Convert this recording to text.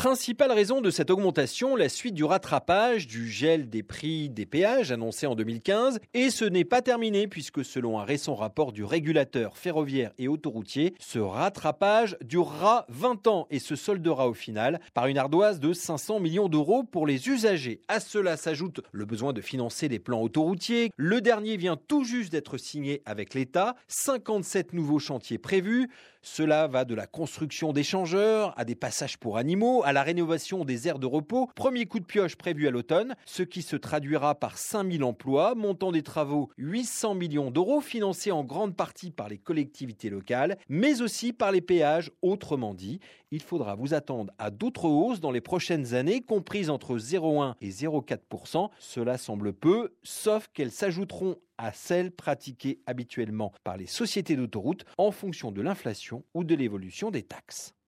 Principale raison de cette augmentation, la suite du rattrapage du gel des prix des péages annoncé en 2015. Et ce n'est pas terminé puisque selon un récent rapport du régulateur ferroviaire et autoroutier, ce rattrapage durera 20 ans et se soldera au final par une ardoise de 500 millions d'euros pour les usagers. À cela s'ajoute le besoin de financer les plans autoroutiers. Le dernier vient tout juste d'être signé avec l'État. 57 nouveaux chantiers prévus. Cela va de la construction d'échangeurs à des passages pour animaux, à la rénovation des aires de repos. Premier coup de pioche prévu à l'automne, ce qui se traduira par 5000 emplois, montant des travaux 800 millions d'euros financés en grande partie par les collectivités locales, mais aussi par les péages. Autrement dit, il faudra vous attendre à d'autres hausses dans les prochaines années, comprises entre 0,1 et 0,4%. Cela semble peu, sauf qu'elles s'ajouteront à celles pratiquées habituellement par les sociétés d'autoroutes en fonction de l'inflation ou de l'évolution des taxes.